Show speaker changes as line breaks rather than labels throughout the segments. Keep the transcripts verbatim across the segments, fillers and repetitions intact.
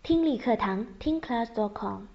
听力课堂听 class dot com。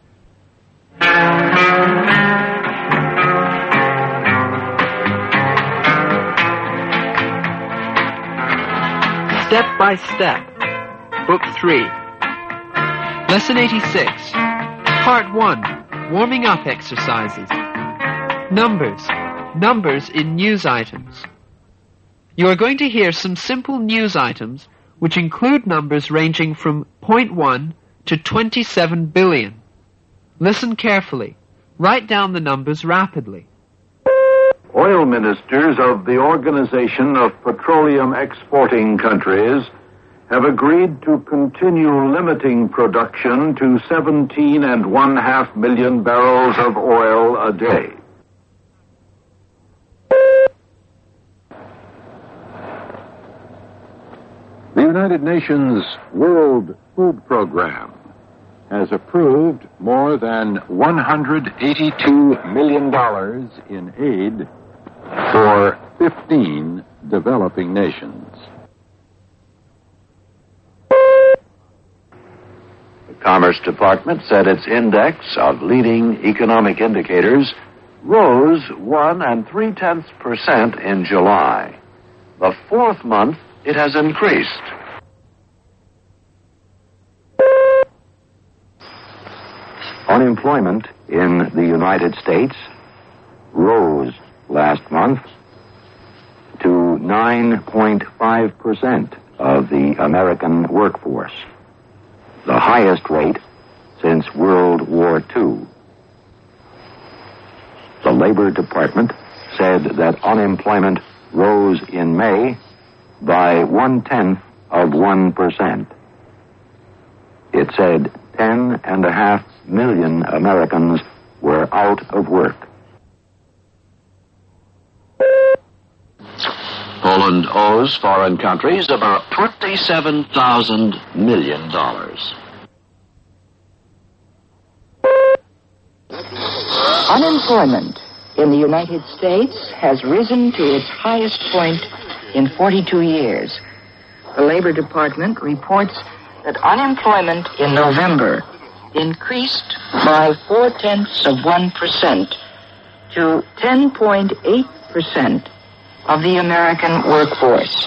Step by Step, Book three, Lesson eighty-six, Part one, Warming Up Exercises. Numbers. Numbers in news items. You are going to hear some simple news items which include numbers ranging from zero point one to twenty-seven billion. Listen carefully. Write down the numbers rapidly.
Oil ministers of the Organization of Petroleum Exporting Countries have agreed to continue limiting production to seventeen and one half million barrels of oil a day. The United Nations World Food Program has approved more than one hundred eighty-two million dollars in aid for fifteen developing nations. The Commerce Department said its index of leading economic indicators rose one and three-tenths percent in July. The fourth month it has increased. Unemployment in the United States rose last month to nine point five percent of the American workforce, the highest rate since World War Two. The Labor Department said that unemployment rose in May by one-tenth of one percent. It said ten and a half million Americans were out of work. Poland owes foreign countries about twenty-seven thousand million dollars.
Unemployment in the United States has risen to its highest point in forty-two years. The Labor Department reports that unemployment in November increased by four-tenths of one percent to ten point eight percent of the American workforce.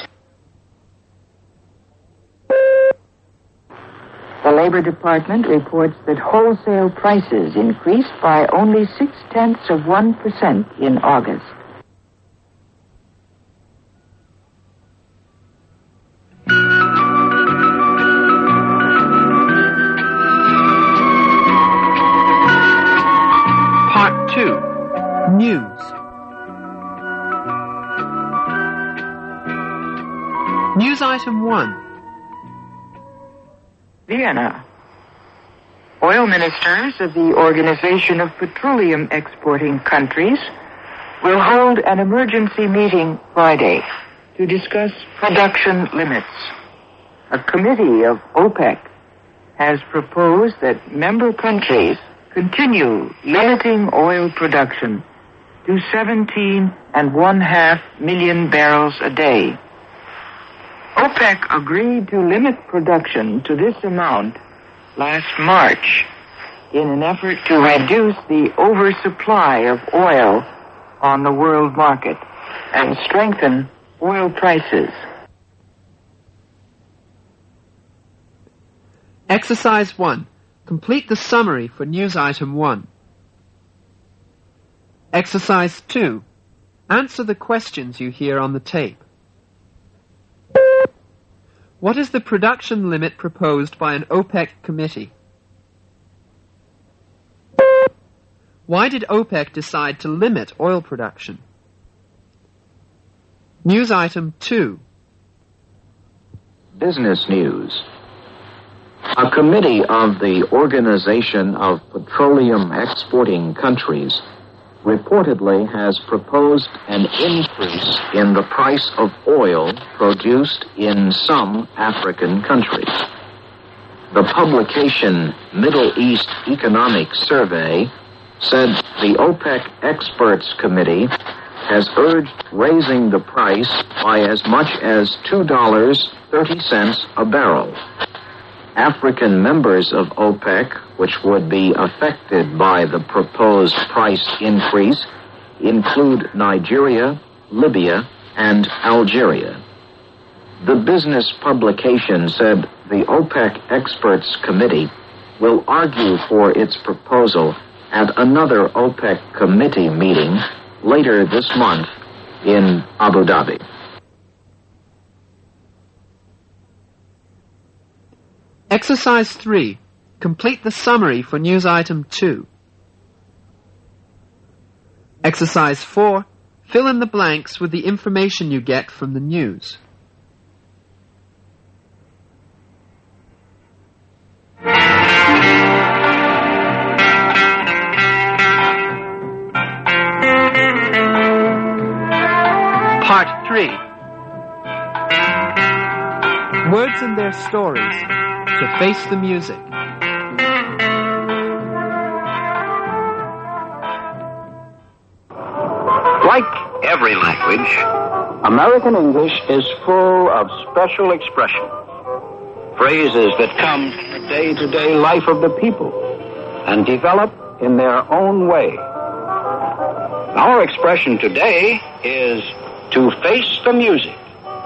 The Labor Department reports that wholesale prices increased by only six-tenths of one percent in August.
Part two, News. News item one.
Vienna. Oil ministers of the Organization of Petroleum Exporting Countries will hold an emergency meeting Friday to discuss production limits. A committee of OPEC has proposed that member countries continue limiting oil production to seventeen and one half million barrels a day. OPEC agreed to limit production to this amount last March in an effort to reduce the oversupply of oil on the world market and strengthen oil prices.
Exercise one. Complete the summary for news item one. Exercise two. Answer the questions you hear on the tape. What is the production limit proposed by an OPEC committee? Why did OPEC decide to limit oil production? News item two.
Business news. A committee of the Organization of Petroleum Exporting Countries reportedly has proposed an increase in the price of oil produced in some African countries. The publication Middle East Economic Survey said the OPEC Experts Committee has urged raising the price by as much as two dollars and thirty cents a barrel. African members of OPEC, which would be affected by the proposed price increase, include Nigeria, Libya, and Algeria. The business publication said the OPEC Experts Committee will argue for its proposal at another OPEC committee meeting later this month in Abu Dhabi.
Exercise three. Complete the summary for news item two. Exercise four. Fill in the blanks with the information you get from the news. Part three. Words and their stories. To face the music.
Like every language, American English is full of special expressions, phrases that come from the day-to-day life of the people and develop in their own way. Our expression today is to face the music.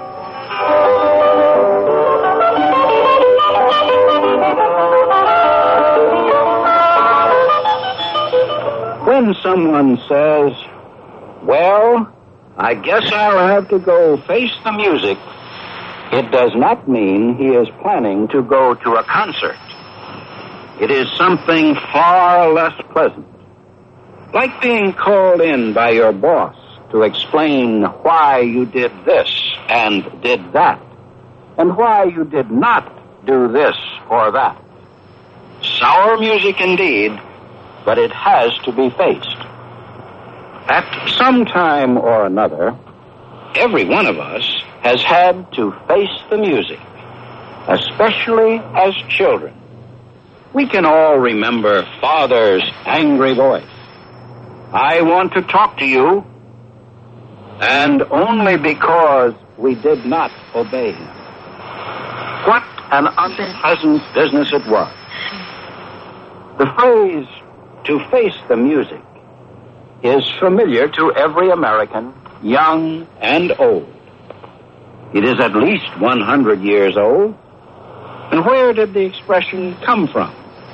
When someone says, "Well, I guess I'll have to go face the music," it does not mean he is planning to go to a concert. It is something far less pleasant, like being called in by your boss to explain why you did this and did that, and why you did not do this or that. Sour music indeed, but it has to be faced. At some time or another, every one of us has had to face the music, especially as children. We can all remember Father's angry voice. "I want to talk to you," and only because we did not obey him. What an unpleasant business it was. The phrase, "to face the music," is familiar to every American, young and old. It is at least one hundred years old. And where did the expression come from?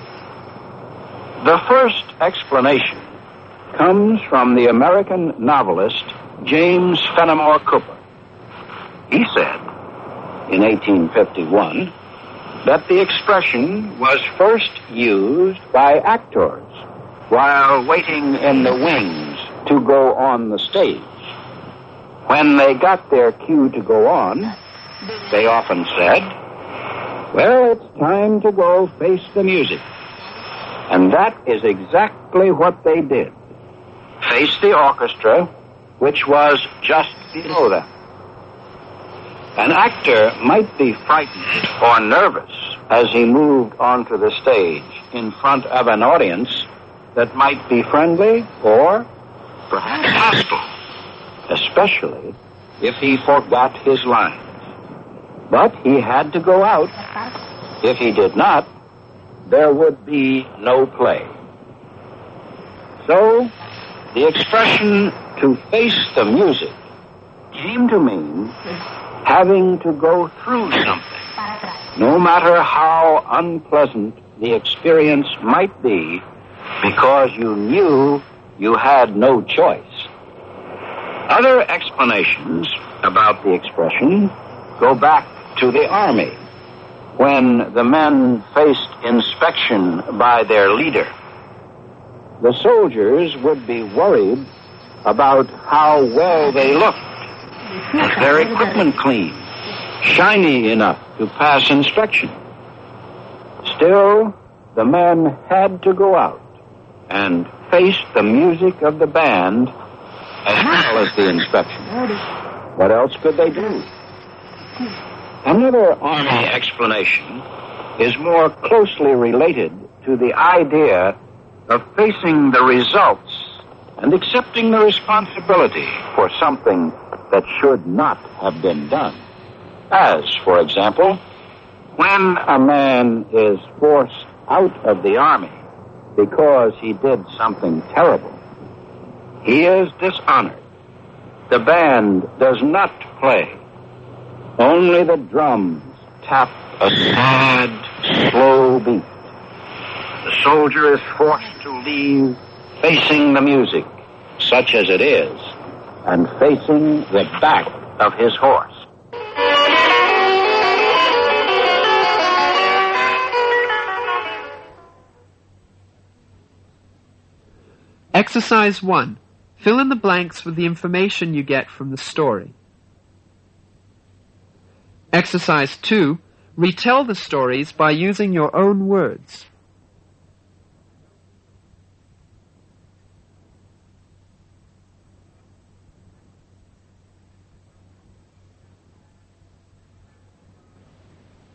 The first explanation comes from the American novelist James Fenimore Cooper. He said in eighteen fifty-one that the expression was first used by actors while waiting in the wings to go on the stage. When they got their cue to go on, they often said, "Well, it's time to go face the music." And that is exactly what they did. Face the orchestra, which was just below them. An actor might be frightened or nervous as he moved onto the stage in front of an audience that might be friendly or perhaps hostile, especially if he forgot his lines. But he had to go out. If he did not, there would be no play. So, the expression "to face the music" came to mean having to go through something, no matter how unpleasant the experience might be, because you knew you had no choice. Other explanations about the expression go back to the Army, when the men faced inspection by their leader. The soldiers would be worried about how well they looked. Was their equipment clean, shiny enough to pass inspection? Still, the men had to go out and face the music of the band as well as the inspection. What else could they do? Another Army explanation is more closely related to the idea of facing the results and accepting the responsibility for something that should not have been done. As, for example, When a man is forced out of the army because he did something terrible, he is dishonored. The band does not play. Only the drums tap a sad, slow beat. The soldier is forced to leave facing the music, such as it is, and facing the back of his horse.
Exercise one. Fill in the blanks with the information you get from the story. Exercise two. Retell the stories by using your own words.